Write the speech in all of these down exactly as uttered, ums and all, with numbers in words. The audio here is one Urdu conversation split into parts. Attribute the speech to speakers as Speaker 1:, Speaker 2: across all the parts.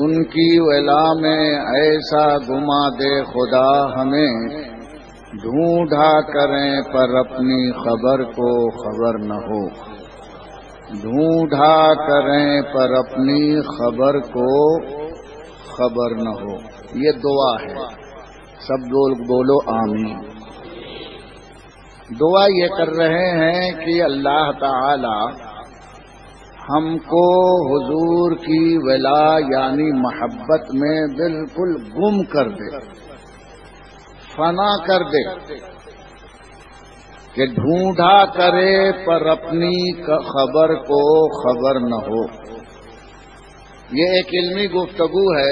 Speaker 1: ان کی ولا میں ایسا گما دے خدا ہمیں، ڈھونڈا کریں پر اپنی خبر کو خبر نہ ہو، ڈھونڈا کریں پر اپنی خبر کو خبر نہ ہو۔ یہ دعا ہے، سب لوگ بولو آمین۔ دعا یہ کر رہے ہیں کہ اللہ تعالی ہم کو حضور کی ولا یعنی محبت میں بالکل گم کر دے، فنا کر دے، کہ ڈھونڈا کرے پر اپنی خبر کو خبر نہ ہو۔ یہ ایک علمی گفتگو ہے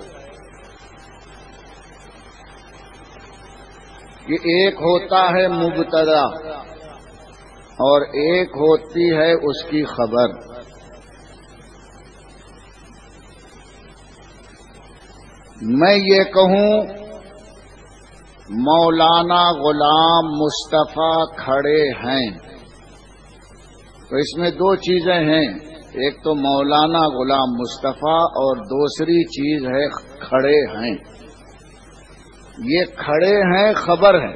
Speaker 1: کہ ایک ہوتا ہے مبتدا اور ایک ہوتی ہے اس کی خبر۔ میں یہ کہوں مولانا غلام مصطفیٰ کھڑے ہیں، تو اس میں دو چیزیں ہیں، ایک تو مولانا غلام مصطفیٰ اور دوسری چیز ہے کھڑے ہیں۔ یہ کھڑے ہیں خبر ہے،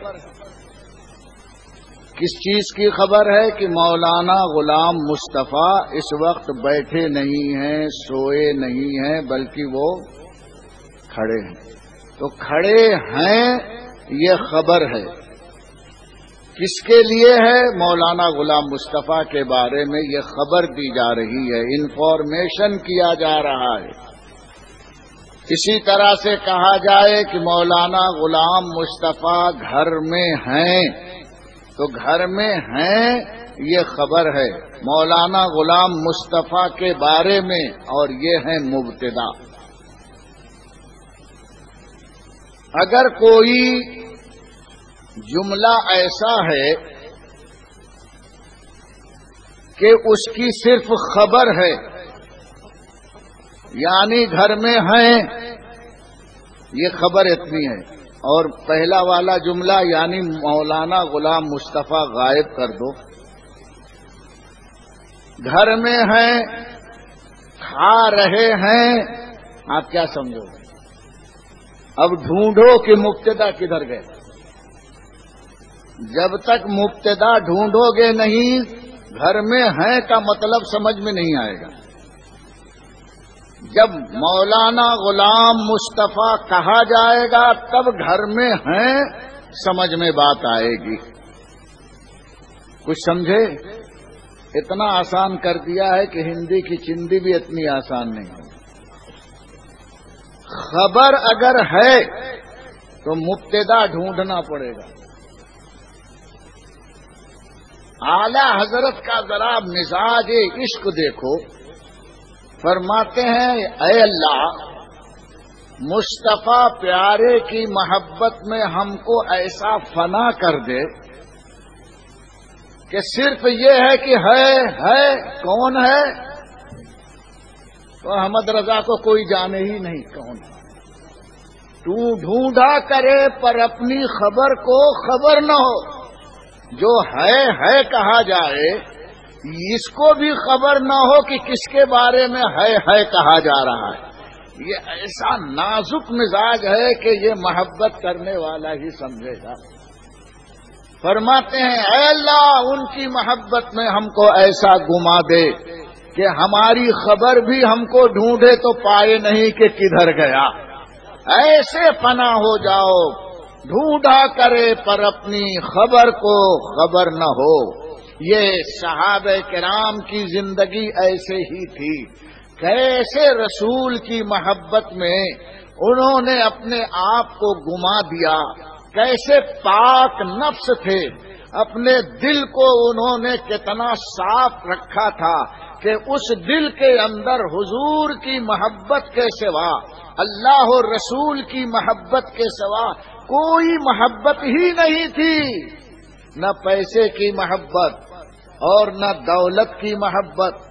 Speaker 1: کس چیز کی خبر ہے؟ کہ مولانا غلام مصطفیٰ اس وقت بیٹھے نہیں ہیں، سوئے نہیں ہیں، بلکہ وہ کھڑے ہیں۔ تو کھڑے ہیں یہ خبر ہے، کس کے لیے ہے؟ مولانا غلام مصطفیٰ کے بارے میں یہ خبر دی جا رہی ہے، انفارمیشن کیا جا رہا ہے۔ اسی طرح سے کہا جائے کہ مولانا غلام مصطفیٰ گھر میں ہیں، تو گھر میں ہیں یہ خبر ہے مولانا غلام مصطفیٰ کے بارے میں، اور یہ ہے مبتدا۔ اگر کوئی جملہ ایسا ہے کہ اس کی صرف خبر ہے، یعنی گھر میں ہیں، یہ خبر اتنی ہے، اور پہلا والا جملہ یعنی مولانا غلام مصطفیٰ غائب کر دو، گھر میں ہیں، کھا رہے ہیں، آپ کیا سمجھو گے؟ اب ڈھونڈو کہ مبتدا کدھر گئے۔ جب تک مبتدا ڈھونڈو گے نہیں، گھر میں ہیں کا مطلب سمجھ میں نہیں آئے گا۔ جب مولانا غلام مصطفیٰ کہا جائے گا تب گھر میں ہیں سمجھ میں بات آئے گی۔ کچھ سمجھے؟ اتنا آسان کر دیا ہے کہ ہندی کی چندی بھی اتنی آسان نہیں ہے۔ خبر اگر ہے تو مبتدا ڈھونڈنا پڑے گا۔ اعلی حضرت کا ذرا مزاج عشق دیکھو، فرماتے ہیں اے اللہ مصطفیٰ پیارے کی محبت میں ہم کو ایسا فنا کر دے کہ صرف یہ ہے کہ ہے ہے کون ہے؟ تو احمد رضا کو کوئی جانے ہی نہیں کون ہے۔ تو ڈھونڈا کرے پر اپنی خبر کو خبر نہ ہو۔ جو ہے ہے کہا جائے، اس کو بھی خبر نہ ہو کہ کس کے بارے میں ہے ہے کہا جا رہا ہے۔ یہ ایسا نازک مزاج ہے کہ یہ محبت کرنے والا ہی سمجھے گا۔ فرماتے ہیں اے اللہ ان کی محبت میں ہم کو ایسا گما دے کہ ہماری خبر بھی ہم کو ڈھونڈے تو پائے نہیں کہ کدھر گیا۔ ایسے فنا ہو جاؤ، ڈھونڈا کرے پر اپنی خبر کو خبر نہ ہو۔ یہ صحابہ کرام کی زندگی ایسے ہی تھی، کیسے رسول کی محبت میں انہوں نے اپنے آپ کو گما دیا، کیسے پاک نفس تھے، اپنے دل کو انہوں نے کتنا صاف رکھا تھا کہ اس دل کے اندر حضور کی محبت کے سوا، اللہ اور رسول کی محبت کے سوا کوئی محبت ہی نہیں تھی۔ نہ پیسے کی محبت اور نہ دولت کی محبت